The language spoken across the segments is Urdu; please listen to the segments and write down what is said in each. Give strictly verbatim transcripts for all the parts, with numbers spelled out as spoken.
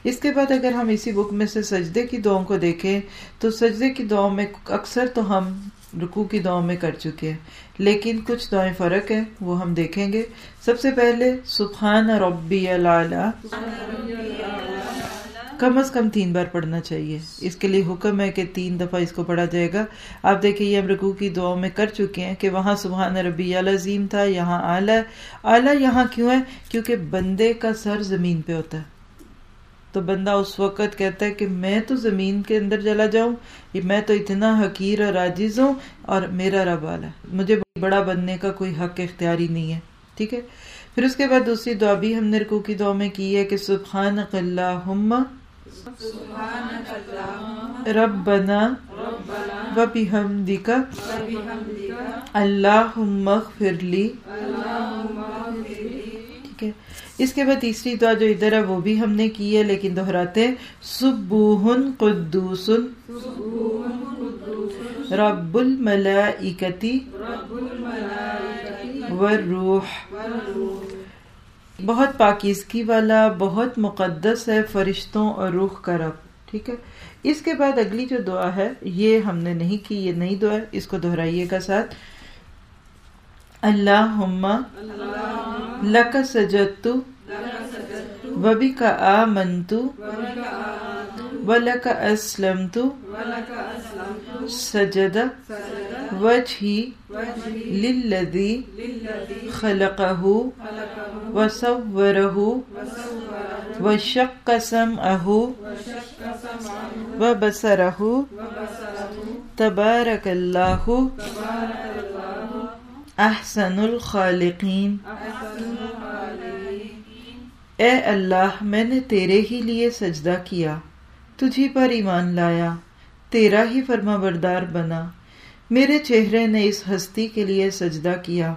اس کے بعد اگر ہم اسی بک میں سے سجدے کی دعاؤں کو دیکھیں تو سجدے کی دعاؤں میں اکثر تو ہم رکوع کی دعاؤں میں کر چکے ہیں، لیکن کچھ دعائیں فرق ہیں، وہ ہم دیکھیں گے. سب سے پہلے سبحان ربی الاعلیٰ کم از کم تین بار پڑھنا چاہیے. اس کے لیے حکم ہے کہ تین دفعہ اس کو پڑھا جائے گا. آپ دیکھیں یہ ہم رکوع کی دعاؤں میں کر چکے ہیں کہ وہاں سبحان ربی العظیم تھا، یہاں اعلیٰ. اعلیٰ یہاں کیوں ہے؟ کیونکہ بندے کا سر زمین پہ ہوتا ہے، تو بندہ اس وقت کہتا ہے کہ میں تو زمین کے اندر چلا جاؤں، میں تو اتنا حقیر اور عاجز ہوں اور میرا رب اعلیٰ ہے، مجھے بڑا بننے کا کوئی حق اختیاری نہیں ہے. ٹھیک ہے. پھر اس کے بعد دوسری دعا بھی ہم نے رکوع کی دعا میں کی ہے کہ سبحانک اللہم ربنا وبحمدک اللہم اغفر لی. ٹھیک ہے. اس کے بعد تیسری دعا جو ادھر ہے وہ بھی ہم نے کی ہے لیکن دہراتے ہیں، سبوح قدوس رب الملائکۃ والروح. بہت پاکیزگی والا، بہت مقدس ہے فرشتوں اور روح کا رب. ٹھیک ہے. اس کے بعد اگلی جو دعا ہے یہ ہم نے نہیں کی، یہ نئی دعا ہے، اس کو دہرائیے گا ساتھ. اللہم لک سجدت وبک آمنت ولک اسلمت سجد وجہی للذی خلقہ وصورہ وشق سمعہ وبصرہ تبارک اللہ احسن الخالقین. اے اللہ میں نے تیرے ہی لیے سجدہ کیا، تجھی پر ایمان لایا، تیرا ہی فرما بردار بنا. میرے چہرے نے اس ہستی کے لیے سجدہ کیا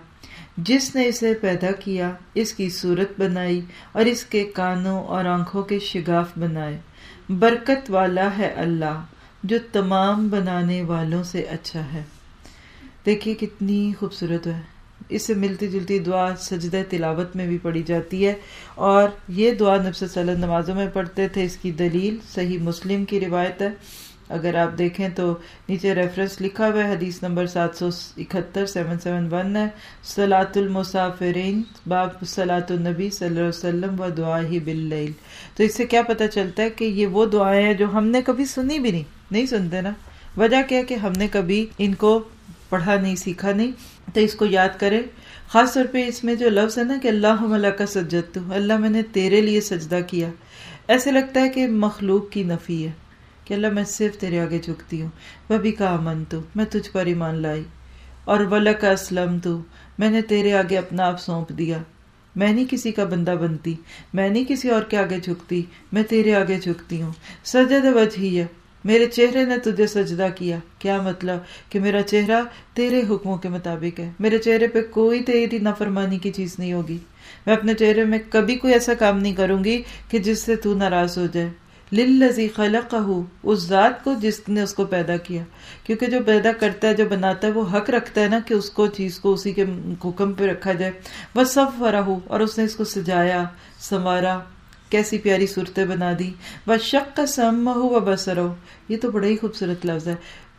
جس نے اسے پیدا کیا، اس کی صورت بنائی اور اس کے کانوں اور آنکھوں کے شگاف بنائے. برکت والا ہے اللہ جو تمام بنانے والوں سے اچھا ہے. دیکھیے کتنی خوبصورت ہے. اس سے ملتی جلتی دعا سجدہ تلاوت میں بھی پڑھی جاتی ہے، اور یہ دعا نبی صلی اللہ علیہ وسلم نمازوں میں پڑھتے تھے. اس کی دلیل صحیح مسلم کی روایت ہے. اگر آپ دیکھیں تو نیچے ریفرنس لکھا ہوا ہے، حدیث نمبر سات سو اکہتر سیون سیون ون ہے. صلاۃ المسافرین باب صلاۃ النبی صلی اللہ علیہ وسلم و دعائہ باللیل. تو اس سے کیا پتہ چلتا ہے کہ یہ وہ دعائیں ہیں جو ہم نے کبھی سنی بھی نہیں نہیں سنتے نا. وجہ کیا کہ ہم نے کبھی ان کو پڑھا نہیں، سیکھا نہیں. تو اس کو یاد کرے. خاص طور پہ اس میں جو لفظ ہے نا کہ اللہم لک سجدت، اللہ میں نے تیرے لیے سجدہ کیا، ایسے لگتا ہے کہ مخلوق کی نفی ہے کہ اللہ میں صرف تیرے آگے جھکتی ہوں. وبک آمنت، میں تجھ پر ایمان لائی. اور ولک اسلمت، میں نے تیرے آگے اپنا آپ سونپ دیا. میں نہیں کسی کا بندہ بنتی، میں نہیں کسی اور کے آگے جھکتی، میں تیرے آگے جھکتی ہوں. سجد وجہی، میرے چہرے نے تجھے سجدہ کیا. کیا مطلب؟ کہ میرا چہرہ تیرے حکموں کے مطابق ہے، میرے چہرے پہ کوئی تیری نافرمانی کی چیز نہیں ہوگی. میں اپنے چہرے میں کبھی کوئی ایسا کام نہیں کروں گی کہ جس سے تو ناراض ہو جائے. للذی خلقہ، اس ذات کو جس نے اس کو پیدا کیا، کیونکہ جو پیدا کرتا ہے، جو بناتا ہے، وہ حق رکھتا ہے نا کہ اس کو چیز کو اسی کے حکم پہ رکھا جائے. وصورہ، اور اس نے اس کو سجایا، سنوارا، کیسی پیاری صورتیں بنا دی. وشق سمعہ وبصرہ، یہ تو بڑا ہی خوبصورت لفظ ہے.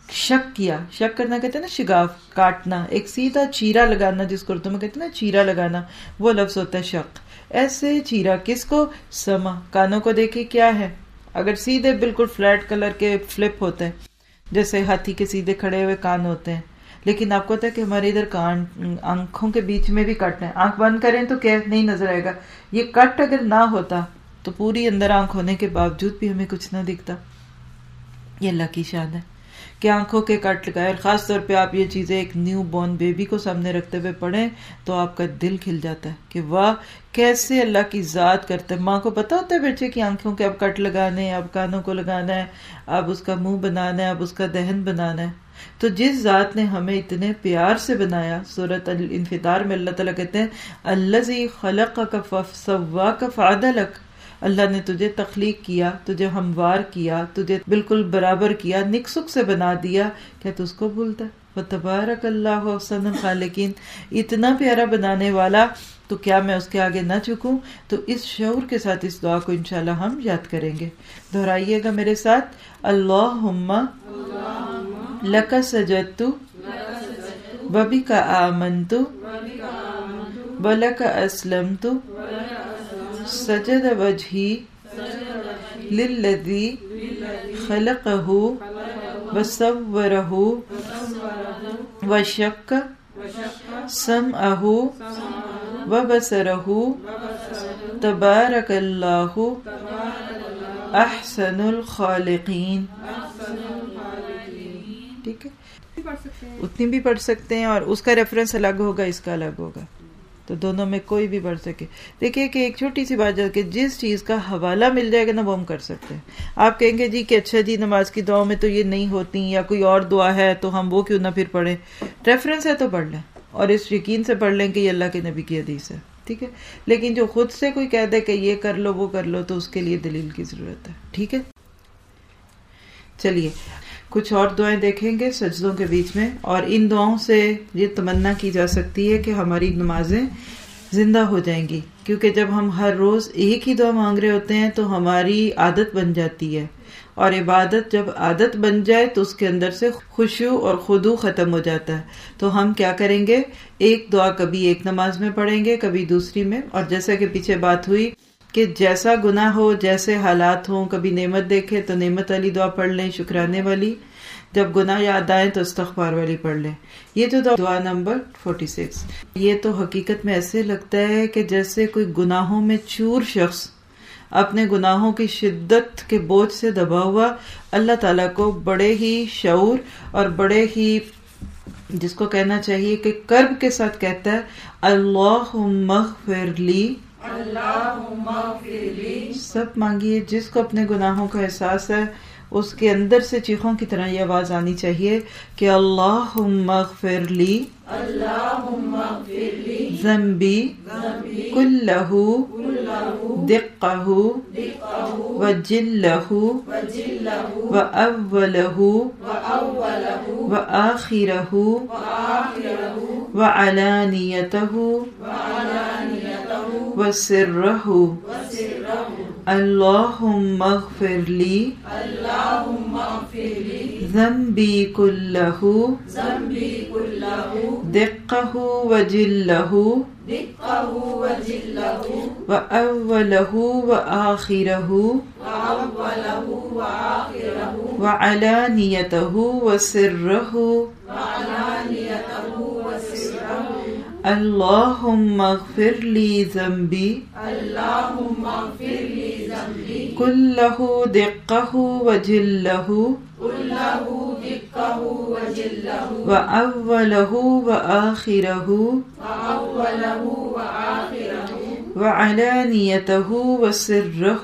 شک کیا، شک کرنا کہتے ہیں نا شگاف کاٹنا، ایک سیدھا چیرا لگانا جس کو اردو میں کہتے ہیں نا چیرا لگانا، وہ لفظ ہوتا ہے شق. ایسے چیرا کس کو؟ سمع، کانوں کو. دیکھیں کیا ہے، اگر سیدھے بالکل فلیٹ کلر کے فلپ ہوتے ہیں، جیسے ہاتھی کے سیدھے کھڑے ہوئے کان ہوتے ہیں، لیکن آپ کو پتا ہے کہ ہمارے ادھر کان آنکھوں کے بیچ میں بھی کٹ ہے. آنکھ بند کریں تو کیا نہیں نظر آئے گا. یہ کٹ اگر نہ ہوتا تو پوری اندر آنکھ ہونے کے باوجود بھی ہمیں کچھ نہ دکھتا. یہ اللہ کی شان ہے کہ آنکھوں کے کٹ لگائے. اور خاص طور پہ آپ یہ چیزیں ایک نیو بورن بیبی کو سامنے رکھتے ہوئے پڑھیں تو آپ کا دل کھل جاتا ہے کہ واہ کیسے اللہ کی ذات کرتے ہیں. ماں کو پتا ہوتا ہے بچے کی آنکھوں کے اب کٹ لگانے ہیں، اب کانوں کو لگانا ہے، اب اس کا منہ بنانا ہے، اب اس کا دہن بنانا ہے. تو جس ذات نے ہمیں اتنے پیار سے بنایا، سورۃ الانفطار میں اللہ تعالیٰ کہتے ہیں الذی خلقک فسواک فعدلک، اللہ نے تجھے تخلیق کیا، تجھے ہموار کیا، تجھے بالکل برابر کیا، نکسک سے بنا دیا. کیا تو اس کو بھولتا ہے؟ وتبارک اللہ احسن الخالقین، اتنا پیارا بنانے والا تو کیا میں اس کے آگے نہ جھکوں؟ تو اس شعور کے ساتھ اس دعا کو انشاءاللہ ہم یاد کریں گے. دہرائیے گا میرے ساتھ. اللہم لک سجدت وبک آمنت ولک اسلمت سجد وجہی للذی خلقہ وصورہ وشق سمعہ وبصرہ تبارک اللہ احسن الخالقین. ٹھیک ہے، اتنی بھی پڑھ سکتے ہیں اور اس کا ریفرنس الگ ہوگا، اس کا الگ ہوگا، تو دونوں میں کوئی بھی پڑھ سکے. دیکھیے کہ ایک چھوٹی سی بات ہے کہ جس چیز کا حوالہ مل جائے گا نا وہ ہم کر سکتے ہیں. آپ کہیں گے جی کہ اچھا جی نماز کی دعاؤں میں تو یہ نہیں ہوتی، یا کوئی اور دعا ہے تو ہم وہ کیوں نہ پھر پڑھیں. ریفرنس ہے تو پڑھ لیں، اور اس یقین سے پڑھ لیں کہ یہ اللہ کے نبی کی حدیث ہے. ٹھیک ہے، لیکن جو خود سے کوئی کہہ دے کہ یہ کر لو وہ کر لو تو اس کے لیے دلیل کی ضرورت ہے. ٹھیک ہے، چلیے کچھ اور دعائیں دیکھیں گے سجدوں کے بیچ میں، اور ان دعاؤں سے یہ تمنا کی جا سکتی ہے کہ ہماری نمازیں زندہ ہو جائیں گی، کیونکہ جب ہم ہر روز ایک ہی دعا مانگ رہے ہوتے ہیں تو ہماری عادت بن جاتی ہے، اور عبادت جب عادت بن جائے تو اس کے اندر سے خشوع اور خضوع ختم ہو جاتا ہے. تو ہم کیا کریں گے، ایک دعا کبھی ایک نماز میں پڑھیں گے، کبھی دوسری میں، اور جیسا کہ پیچھے بات ہوئی کہ جیسا گناہ ہو، جیسے حالات ہوں، کبھی نعمت دیکھے تو نعمت والی دعا پڑھ لیں، شکرانے والی، جب گناہ یاد آئے تو استغفار والی پڑھ لیں. یہ جو دعا نمبر چھیالیس، یہ تو حقیقت میں ایسے لگتا ہے کہ جیسے کوئی گناہوں میں چور شخص اپنے گناہوں کی شدت کے بوجھ سے دبا ہوا اللہ تعالیٰ کو بڑے ہی شعور اور بڑے ہی جس کو کہنا چاہیے کہ کرب کے ساتھ کہتا ہے اللہم اغفر لی. اللہم اغفر لی. سب مانگیے، جس کو اپنے گناہوں کا احساس ہے اس کے اندر سے چیخوں کی طرح یہ آواز آنی چاہیے کہ اللہم اغفر لی، اللہم اغفر لی ذنبی کلہ دقہ وجلہ وأولہ وآخرہ وعلانیتہ وسرہ. اللہم اغفر لی ذنبی کلہ دقہ وجلہ وأولہ وآخرہ وعلانیتہ وسرہ. اللہم اغفر لی ذنبی کلہ دقہ وجلہ وأولہ وآخرہ وعلانیتہ وسرہ.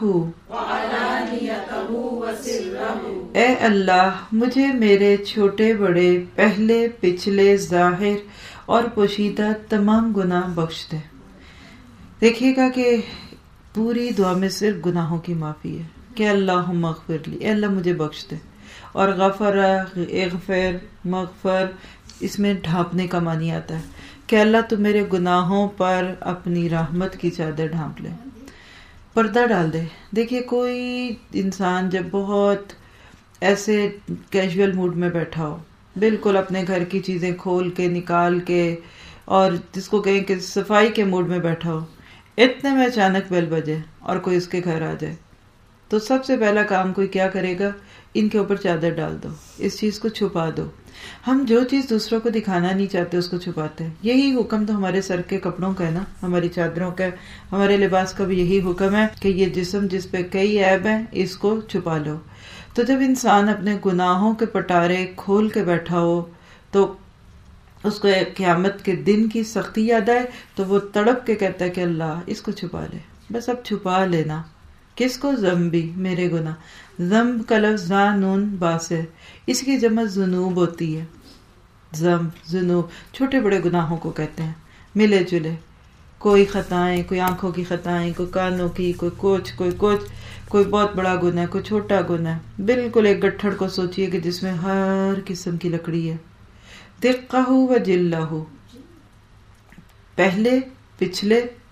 اے اللہ، مجھے میرے چھوٹے بڑے، پہلے پچھلے، ظاہر اور پوشیدہ تمام گناہ بخش دے. دیکھیے گا کہ پوری دعا میں صرف گناہوں کی معافی ہے کہ اللہم اغفر لی، اے اللہ مجھے بخش دے. اور غفر، اغفر، مغفر، اس میں ڈھانپنے کا معنی آتا ہے کہ اللہ تو میرے گناہوں پر اپنی رحمت کی چادر ڈھانپ لے، پردہ ڈال دے. دیکھیے کوئی انسان جب بہت ایسے کیجول موڈ میں بیٹھا ہو، بالکل اپنے گھر کی چیزیں کھول کے نکال کے، اور جس کو کہیں کہ صفائی کے موڈ میں بیٹھا ہو، اتنے میں اچانک بیل بجے اور کوئی اس کے گھر آ جائے، تو سب سے پہلا کام کوئی کیا کرے گا، ان کے اوپر چادر ڈال دو، اس چیز کو چھپا دو. ہم جو چیز دوسروں کو دکھانا نہیں چاہتے اس کو چھپاتے ہیں. یہی حکم تو ہمارے سر کے کپڑوں کا ہے نا، ہماری چادروں کا، ہمارے لباس کا بھی یہی حکم ہے کہ یہ جسم جس پہ کئی عیب ہیں اس کو چھپا لو. تو جب انسان اپنے گناہوں کے پٹارے کھول کے بیٹھا ہو تو اس کو قیامت کے دن کی سختی یاد آئے تو وہ تڑپ کے کہتا ہے کہ اللہ اس کو چھپا لے، بس اب چھپا لینا. کس کو؟ ذنبی، میرے گناہ. ذنب کا لفظ زا نون با سے، اس کی جمع ذنوب ہوتی ہے. ذنب، ذنوب، چھوٹے بڑے گناہوں کو کہتے ہیں، ملے جلے. کوئی خطائیں، کوئی آنکھوں کی خطائیں، کوئی کانوں کی، کوئی کچھ کوئی کچھ، کوئی بہت بڑا گناہ ہے، کوئی چھوٹا گناہ ہے. بالکل ایک گٹھڑ کو سوچئے کہ جس میں ہر قسم کی لکڑی ہے. دقہ و جلہ، پہلے، پچھلے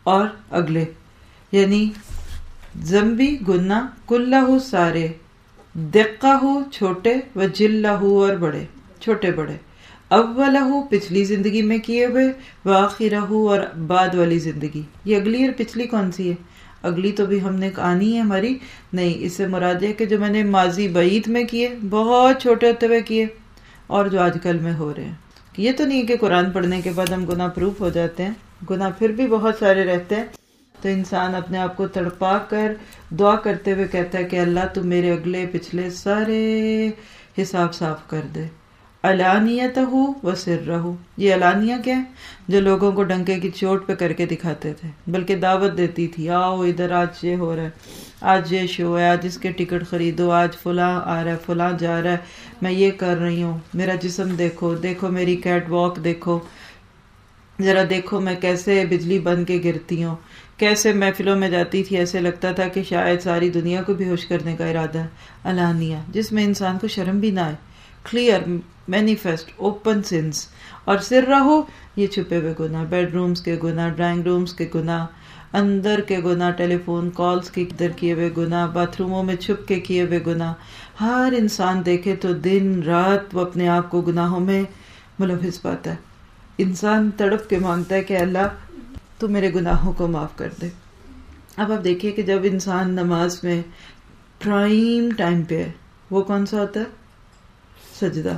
اور اگلے، یعنی ذنبی گناہ، کلہ سارے، دقہ چھوٹے، و جلہ اور بڑے، چھوٹے بڑے، اولہ پچھلی زندگی میں کیے ہوئے، وآخرہ اور بعد والی زندگی۔ یہ اگلی اور پچھلی کون سی ہے؟ اگلی تو بھی ہم نے آنی ہے ہماری، نہیں، اس سے مراد ہے کہ جو میں نے ماضی بعید میں کیے، بہت چھوٹے ہوتے ہوئے کیے، اور جو آج کل میں ہو رہے ہیں۔ یہ تو نہیں کہ قرآن پڑھنے کے بعد ہم گناہ پروف ہو جاتے ہیں، گناہ پھر بھی بہت سارے رہتے ہیں، تو انسان اپنے آپ کو تڑپا کر دعا کرتے ہوئے کہتا ہے کہ اللہ تو میرے اگلے پچھلے سارے حساب صاف کر دے۔ علانیتہ و سرہ، یہ علانیہ کیا ہے؟ جو لوگوں کو ڈنکے کی چوٹ پہ کر کے دکھاتے تھے، بلکہ دعوت دیتی تھی، آؤ ادھر، آج یہ ہو رہا ہے، آج یہ شو ہے، آج اس کے ٹکٹ خریدو، آج فلاں آ رہا ہے، فلاں جا رہا ہے، میں یہ کر رہی ہوں، میرا جسم دیکھو، دیکھو میری کیٹ واک دیکھو، ذرا دیکھو میں کیسے بجلی بن کے گرتی ہوں، کیسے محفلوں میں جاتی تھی، ایسے لگتا تھا کہ شاید ساری دنیا کو بے ہوش کرنے کا ارادہ ہے۔ علانیہ، جس میں انسان کو شرم بھی نہ آئے، کلیئر، مینیفیسٹ، اوپن سینس۔ اور سر رہو، یہ چھپے ہوئے گناہ، بیڈ رومز کے گناہ، ڈرائنگ رومز کے گناہ، اندر کے گناہ، ٹیلی فون کالز کے ادھر کیے ہوئے گناہ، باتھ روموں میں چھپ کے کیے ہوئے گناہ۔ ہر انسان دیکھے تو دن رات وہ اپنے آپ کو گناہوں میں ملوث پاتا ہے۔ انسان تڑپ کے مانگتا ہے کہ اللہ تو میرے گناہوں کو معاف کر دے۔ اب آپ دیکھیے کہ جب انسان نماز میں پرائم ٹائم پہ ہے، وہ کون سا ہوتا ہے؟ سجدہ،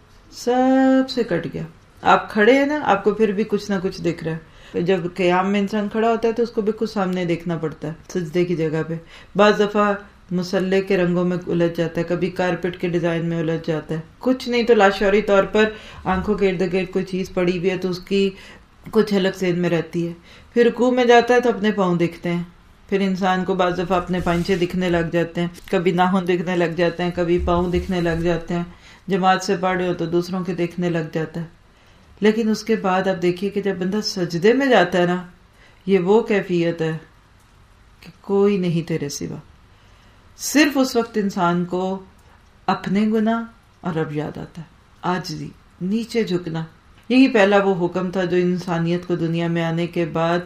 سب سے کٹ گیا۔ آپ کھڑے ہیں نا، آپ کو پھر بھی کچھ نہ کچھ دکھ رہا ہے۔ جب قیام میں انسان کھڑا ہوتا ہے تو اس کو بھی کچھ سامنے دیکھنا پڑتا ہے سجدے کی جگہ پہ۔ بعض دفعہ مسلح کے رنگوں میں الجھ جاتا ہے، کبھی کارپٹ کے ڈیزائن میں الجھ جاتا ہے، کچھ نہیں تو لاشعوری طور پر آنکھوں کے ارد گرد کوئی چیز پڑی ہوئی ہے تو اس کی کچھ حلق ذہن میں رہتی ہے۔ پھر رکوع میں جاتا ہے تو اپنے پاؤں دکھتے ہیں، پھر انسان کو بعض دفعہ اپنے پائنچے دکھنے لگ جاتے ہیں، کبھی ناخن دکھنے لگ جاتے ہیں، کبھی پاؤں دکھنے لگ جاتے ہیں، جماعت سے پڑھ رہے ہو تو دوسروں کے دیکھنے لگ جاتا ہے۔ لیکن اس کے بعد آپ دیکھیے کہ جب بندہ سجدے میں جاتا ہے نا، یہ وہ کیفیت ہے کہ کوئی نہیں تیرے سوا۔ صرف اس وقت انسان کو اپنے گناہ اور رب یاد آتا ہے، عاجزی، نیچے جھکنا۔ یہی پہلا وہ حکم تھا جو انسانیت کو دنیا میں آنے کے بعد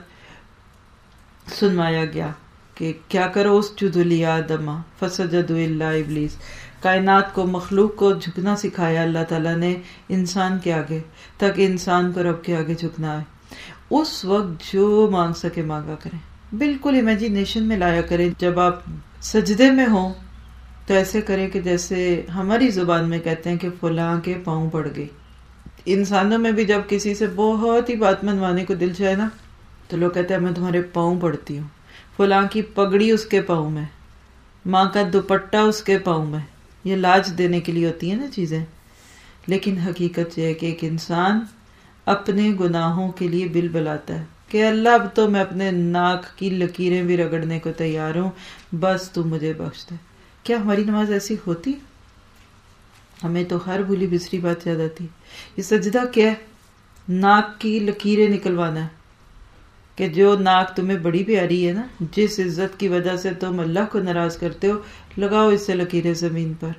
سنوایا گیا کہ کیا کرو، اس جدلی آدم فسجدوا الا ابلیس۔ کائنات کو، مخلوق کو جھکنا سکھایا اللہ تعالیٰ نے انسان کے آگے، تاکہ انسان کو رب کے آگے جھکنا ہے۔ اس وقت جو مانگ سکے مانگا کریں، بالکل امیجینیشن میں لایا کریں۔ جب آپ سجدے میں ہوں تو ایسے کریں کہ جیسے ہماری زبان میں کہتے ہیں کہ فلاں کے پاؤں پڑ گئی۔ انسانوں میں بھی جب کسی سے بہت ہی بات منوانے کو دل چاہے نا تو لوگ کہتے ہیں میں تمہارے پاؤں پڑتی ہوں، فلاں کی پگڑی اس کے پاؤں میں، ماں کا دوپٹہ اس کے پاؤں میں۔ یہ لاج دینے کے لیے ہوتی ہیں نا چیزیں، لیکن حقیقت یہ ہے کہ ایک انسان اپنے گناہوں کے لیے بل بلاتا ہے کہ اللہ اب تو میں اپنے ناک کی لکیریں بھی رگڑنے کو تیار ہوں، بس تو مجھے بخش دے۔ کیا ہماری نماز ایسی ہوتی؟ ہمیں تو ہر بھولی بسری بات یاد آتی۔ یہ سجدہ کیا ہے؟ ناک کی لکیریں نکلوانا ہے کہ جو ناک تمہیں بڑی پیاری ہے نا، جس عزت کی وجہ سے تم اللہ کو ناراض کرتے ہو، لگاؤ اس سے لکیریں زمین پر۔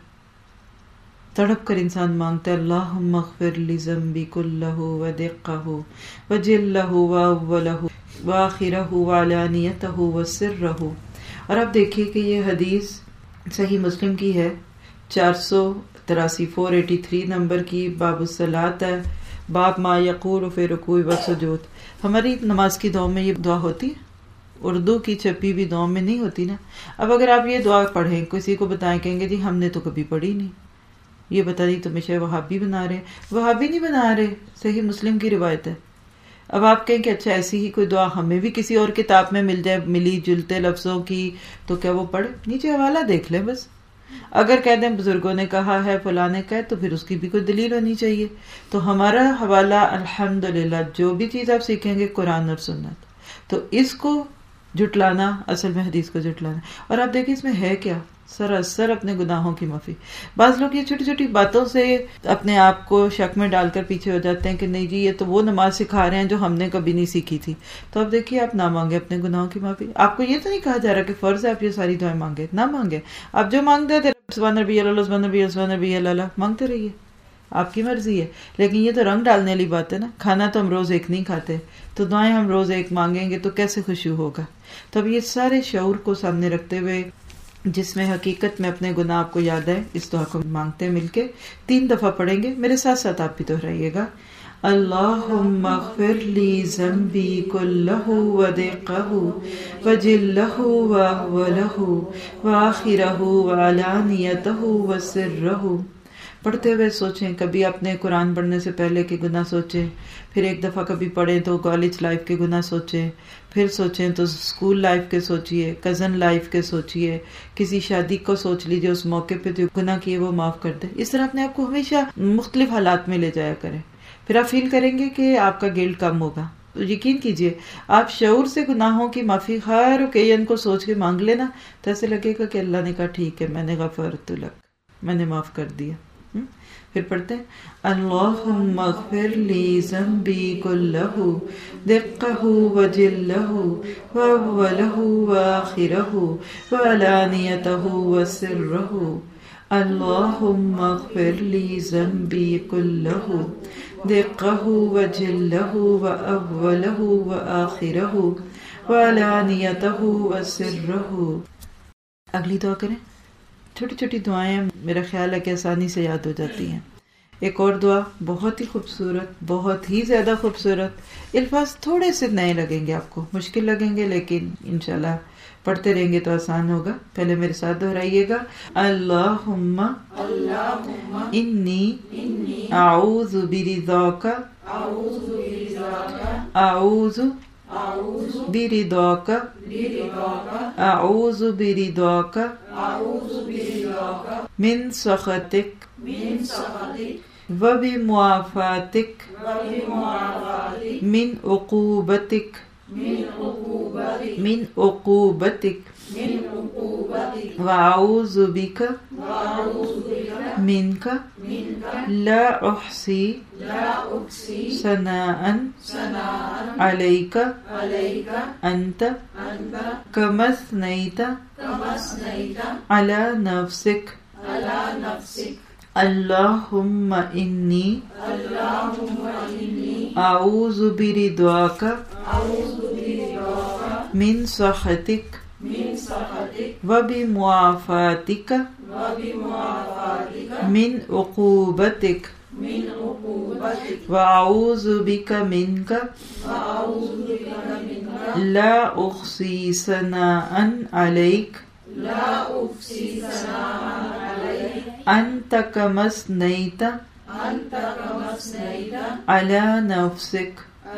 تڑپ کر انسان مانگتا ہے اللہم اغفر لی ذنبی کلہ ودقہ وجلہ واولہ وآخرہ وعلانیتہ وسرہ۔ اور اب دیکھیے کہ یہ حدیث صحیح مسلم کی ہے، چار سو تراسی فور ایٹی تھری نمبر کی، باب الصلاۃ ہے، باب ما یقول فی رکوع و سجود۔ ہماری نماز کی دعا میں یہ دعا ہوتی ہے، اردو کی چھپی بھی دعا میں نہیں ہوتی نا۔ اب اگر آپ یہ دعا پڑھیں، کسی کو بتائیں، کہیں گے جی ہم نے تو کبھی پڑھی نہیں، یہ بتا دی تمہیں شاید وہابی بنا رہے ہیں۔ وہابی نہیں بنا رہے، صحیح مسلم کی روایت ہے۔ اب آپ کہیں کہ اچھا ایسی ہی کوئی دعا ہمیں بھی کسی اور کتاب میں مل جائے، ملی جلتے لفظوں کی، تو کیا وہ پڑھے؟ نیچے حوالہ دیکھ لیں بس۔ اگر کہہ دیں بزرگوں نے کہا ہے، فلاں نے کہا، تو پھر اس کی بھی کوئی دلیل ہونی چاہیے۔ تو ہمارا حوالہ الحمدللہ، جو بھی چیز آپ سیکھیں گے قرآن اور سنت، تو اس کو جھٹلانا اصل میں حدیث کو جھٹلانا۔ اور آپ دیکھیں اس میں ہے کیا؟ سراسر اپنے گناہوں کی معافی۔ بعض لوگ یہ چھوٹی چھوٹی باتوں سے اپنے آپ کو شک میں ڈال کر پیچھے ہو جاتے ہیں کہ نہیں جی یہ تو وہ نماز سکھا رہے ہیں جو ہم نے کبھی نہیں سیکھی تھی۔ تو اب دیکھیے آپ نہ مانگے اپنے گناہوں کی معافی۔ آپ کو یہ تو نہیں کہا جا رہا کہ فرض ہے آپ یہ ساری دعائیں مانگے، نہ مانگے۔ آپ جو مانگتے تھے سبحان ربی اللہ، سبحان ربی اللہ، سبحان ربی اللہ مانگتے رہیے، آپ کی مرضی ہے، لیکن یہ تو رنگ ڈالنے والی بات ہے نا. کھانا تو ہم روز ایک نہیں کھاتے، تو دعائیں ہم روز ایک مانگیں گے تو کیسے خشوع ہوگا. تو اب یہ سارے شعور کو سامنے رکھتے ہوئے، جس میں حقیقت میں اپنے گناہ آپ کو یاد ہے، اس دعا کو مانگتے ہیں مل کے. تین دفعہ پڑھیں گے، میرے ساتھ ساتھ آپ بھی دہرائیے گا. اللہم اغفر لی ذنبی کلہ ودقہ وجلہ واولہ وآخرہ وعلانیتہ وسرہ. پڑھتے ہوئے سوچیں، کبھی اپنے قرآن پڑھنے سے پہلے کے گناہ سوچیں، پھر ایک دفعہ کبھی پڑھیں تو کالج لائف کے گناہ سوچیں، پھر سوچیں تو اسکول لائف کے سوچئے، کزن لائف کے سوچئے، کسی شادی کو سوچ لیجئے، اس موقع پہ جو گناہ کیے وہ معاف کر دے. اس طرح اپنے آپ کو ہمیشہ مختلف حالات میں لے جایا کریں، پھر آپ فیل کریں گے کہ آپ کا گلٹ کم ہوگا. تو یقین کیجئے آپ شعور سے گناہوں کی معافی ہر اوکیزن کو سوچ کے مانگ لینا تو ایسے لگے گا کہ اللہ نے کہا ٹھیک ہے، میں نے غفرت لک، میں نے معاف کر دیا. پھر پڑھتے ہیں اللہم اغفر لی ذنبی کلہ دقہ وجلہ واولہ وآخرہ وعلانیتہ وسرہ. اللہم اغفر لی ذنبی کلہ دقہ وجلہ واولہ وآخرہ وعلانیتہ وسرہ. اگلی دعا کریں. چھوٹی چھوٹی دعائیں میرا خیال ہے کہ آسانی سے یاد ہو جاتی ہیں. ایک اور دعا بہت ہی خوبصورت، بہت ہی زیادہ خوبصورت. الفاظ تھوڑے سے نئے لگیں گے، آپ کو مشکل لگیں گے، لیکن انشاءاللہ پڑھتے رہیں گے تو آسان ہوگا. پہلے میرے ساتھ دہرائیے گا. اللہم انی اعوذ برضاک اعوذ برضاک اعوذ برضاک من سخطک وبمعافاتک من عقوبتک من عقوبتک وأعوذ بک منک لا احصی ثناء علیک انت کما اثنیت علی نفسک. اللہم انی اعوذ برضاک من سخطک وبمعافاتک من عقوبتک وأعوذ بک منک لا احصی ثناء علیک انت کما اثنیت علی نفسک.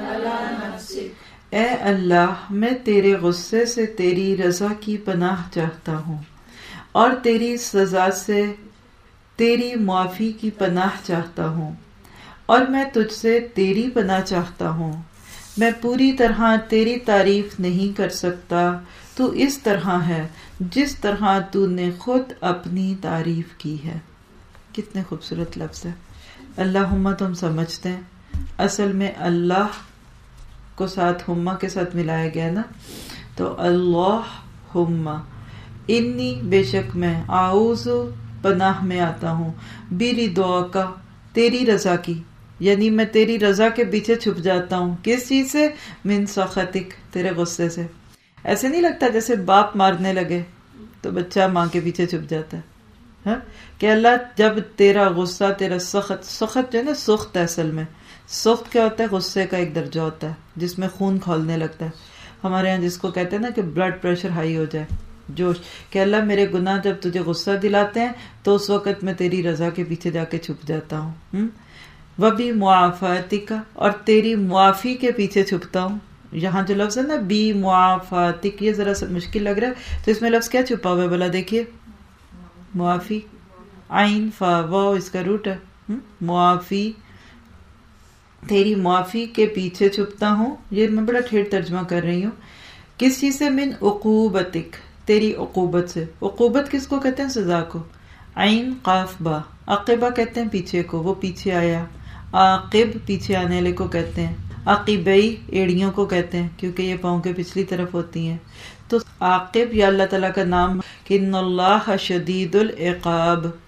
اے اللہ، میں تیرے غصے سے تیری رضا کی پناہ چاہتا ہوں، اور تیری سزا سے تیری معافی کی پناہ چاہتا ہوں، اور میں تجھ سے تیری پناہ چاہتا ہوں. میں پوری طرح تیری تعریف نہیں کر سکتا، تو اس طرح ہے جس طرح تو نے خود اپنی تعریف کی ہے. کتنے خوبصورت لفظ ہے. اللہم تو ہم سمجھتے ہیں اصل میں اللہ کو ساتھ ہما کے ساتھ ملایا گیا نا، تو اللہم انی بے شک میں، اعوذ پناہ میں آتا ہوں، برضاک تیری رضا کی، یعنی میں تیری رضا کے پیچھے چھپ جاتا ہوں. کس چیز سے؟ من سخطک تیرے غصے سے. ایسے نہیں لگتا جیسے باپ مارنے لگے تو بچہ ماں کے پیچھے چھپ جاتا ہے ہاں؟ کہ اللہ جب تیرا غصہ، تیرا سخت، سخت جو ہے نا سخت ہے، اصل میں سخت کیا ہوتا ہے؟ غصے کا ایک درجہ ہوتا ہے جس میں خون کھولنے لگتا ہے. ہمارے ہاں جس کو کہتے ہیں نا کہ بلڈ پریشر ہائی ہو جائے، جوش، کہ اللہ میرے گناہ جب تجھے غصہ دلاتے ہیں تو اس وقت میں تیری رضا کے پیچھے جا کے چھپ جاتا ہوں. وبی معافاتک، اور تیری معافی کے پیچھے چھپتا ہوں. یہاں جو لفظ ہے نا بی معافاتک، یہ ذرا سا مشکل لگ رہا ہے، تو اس میں لفظ کیا چھپا ہوا ہے بلا دیکھیے؟ معافی، عین فا واو اس کا روٹ ہے. معافی، تیری معافی کے پیچھے چھپتا ہوں. یہ میں بڑا ٹھیٹ ترجمہ کر رہی ہوں. کس چیز سے؟ من عقوبتک، تیری عقوبت سے. عقوبت کس کو کہتے ہیں؟ سزا کو. عین قاف با، عقبہ کہتے ہیں پیچھے کو، وہ پیچھے آیا. عاقب پیچھے آنے والے کو کہتے ہیں. عقبئی ایڑیوں کو کہتے ہیں کیونکہ یہ پاؤں کے پچھلی طرف ہوتی ہیں. تو عاقب یا اللہ تعالیٰ کا نام کہ ان اللہ شدید العقاب،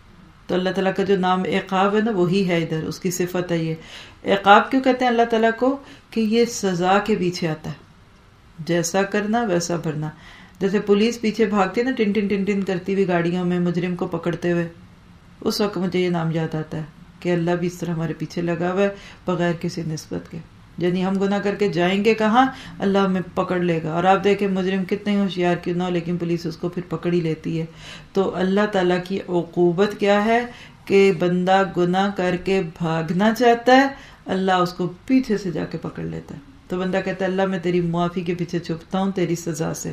تو اللہ تعالیٰ کا جو نام عقاب ہے نا وہی ہے ادھر، اس کی صفت ہے یہ۔ عقاب کیوں کہتے ہیں اللہ تعالیٰ کو؟ کہ یہ سزا کے پیچھے آتا ہے، جیسا کرنا ویسا بھرنا۔ جیسے پولیس پیچھے بھاگتی ہے نا ٹن ٹن ٹن ٹن کرتی ہوئی گاڑیوں میں مجرم کو پکڑتے ہوئے، اس وقت مجھے یہ نام یاد آتا ہے کہ اللہ بھی اس طرح ہمارے پیچھے لگا ہوا ہے بغیر کسی نسبت کے۔ یعنی ہم گناہ کر کے جائیں گے کہاں، اللہ ہمیں پکڑ لے گا۔ اور آپ دیکھیں مجرم کتنے ہوشیار کیوں نہ ہو لیکن پولیس اس کو پھر پکڑ ہی لیتی ہے۔ تو اللہ تعالیٰ کی عقوبت کیا ہے کہ بندہ گناہ کر کے بھاگنا چاہتا ہے، اللہ اس کو پیچھے سے جا کے پکڑ لیتا ہے۔ تو بندہ کہتا ہے اللہ میں تیری معافی کے پیچھے چھپتا ہوں تیری سزا سے۔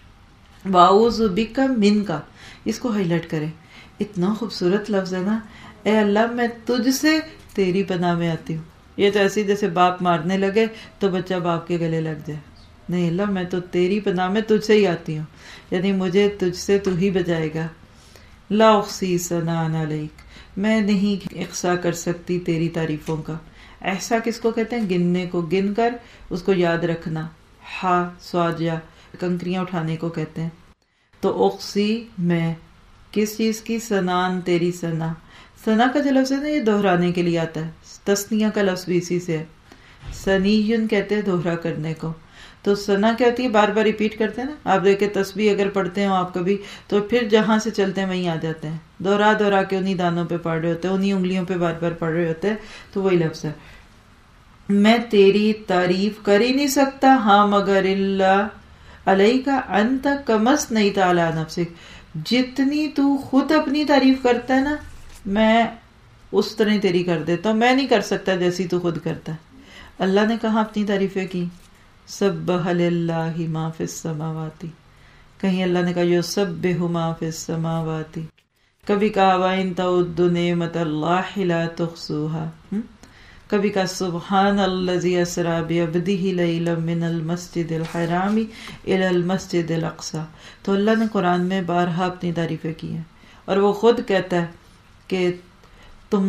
واعوذ بک منک، اس کو ہائی لائٹ کریں، اتنا خوبصورت لفظ ہے نا، اے اللہ میں تجھ سے تیری پناہ میں آتی ہوں۔ یہ تو ایسی جیسے باپ مارنے لگے تو بچہ باپ کے گلے لگ جائے، نہیں اللہ میں تو تیری پناہ میں تجھ سے ہی آتی ہوں، یعنی مجھے تجھ سے تو ہی بچائے گا۔ لا احصی ثناء علیک، میں نہیں احصا کر سکتی تیری تعریفوں کا۔ احصا کس کو کہتے ہیں؟ گننے کو، گن کر اس کو یاد رکھنا۔ ہا سواجہ کنکریاں اٹھانے کو کہتے ہیں۔ تو احصی میں کس چیز کی؟ ثناء، تیری ثنا۔ ثنا کا جو لفظ ہے نا یہ دہرانے کے لیے آتا ہے، تثنیہ کا لفظ بھی اسی سے ہے۔ ثنیٌ کہتے ہیں دوہرا کرنے کو۔ تو ثنا کیا ہوتی ہے؟ بار بار ریپیٹ کرتے ہیں نا۔ آپ دیکھیں تسبیح اگر پڑھتے ہو آپ کبھی تو پھر جہاں سے چلتے ہیں وہیں آ جاتے ہیں، دوہرا دوہرا کے انہی دانوں پہ پڑھ رہے ہوتے ہیں، انہی انگلیوں پہ بار بار پڑھ رہے ہوتے ہیں، تو وہی لفظ ہے۔ میں تیری تعریف کر ہی نہیں سکتا ہاں مگر اللہ علیک انت کما اثنیت علی نفسک، جتنی تو خود اپنی تعریف کرتا ہے نا میں اس طرح تیری کر دیتا ہوں، میں نہیں کر سکتا جیسی تو خود کرتا ہے۔ اللہ نے کہاں اپنی تعریفیں کی؟ سبح للہ ما فی السماوات، کہیں اللہ نے کہا یسبح ما فی السماوات، کبھی کہا وَإِن تَعُدُّوا نِعْمَتَ اللَّهِ لَا تُحْصُوهَا، کبھی کہا سبحان الذی اسریٰ بعبدہ لیلا من المسجد الحرام الی المسجد الاقصی۔ تو اللہ نے قرآن میں بارہا اپنی تعریفیں کی ہیں، اور وہ خود کہتا ہے کہ تم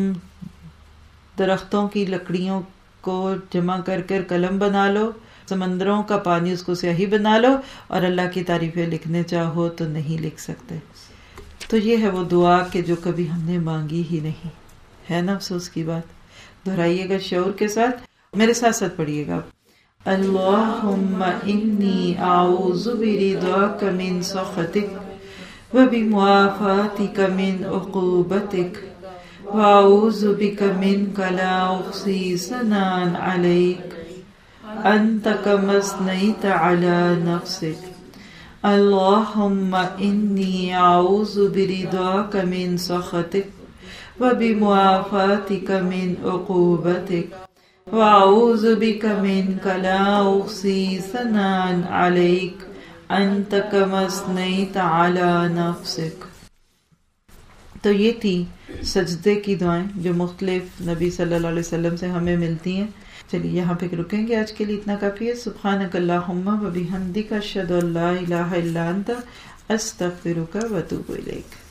درختوں کی لکڑیوں کو جمع کر کر قلم بنا لو، سمندروں کا پانی اس کو سیاہی بنا لو، اور اللہ کی تعریفیں لکھنے چاہو تو نہیں لکھ سکتے۔ تو یہ ہے وہ دعا کہ جو کبھی ہم نے مانگی ہی نہیں ہے نا، افسوس کی بات۔ دہرائیے گا شعور کے ساتھ، میرے ساتھ ساتھ پڑھیے گا۔ اللہم انی اعوذ برضاک من سخطک وبمعافاتک من عقوبتک واعوذ بک منک لا احصی ثناء علیک انت کما اثنیت علی نفسک۔ اللہم انی اعوذ برضاک من سخطک وبمعافاتک من عقوبتک واعوذ بک منک لا احصی ثناء علیک انت کما اثنیت علی نفسک۔ تو یہ تھی سجدے کی دعائیں جو مختلف نبی صلی اللہ علیہ وسلم سے ہمیں ملتی ہیں۔ چلیے یہاں پہ رکیں گے، آج کے لیے اتنا کافی ہے۔ سبحانک اللہم و بحمدک اشہد ان لا الہ الا انت استغفرک و اتوب الیک۔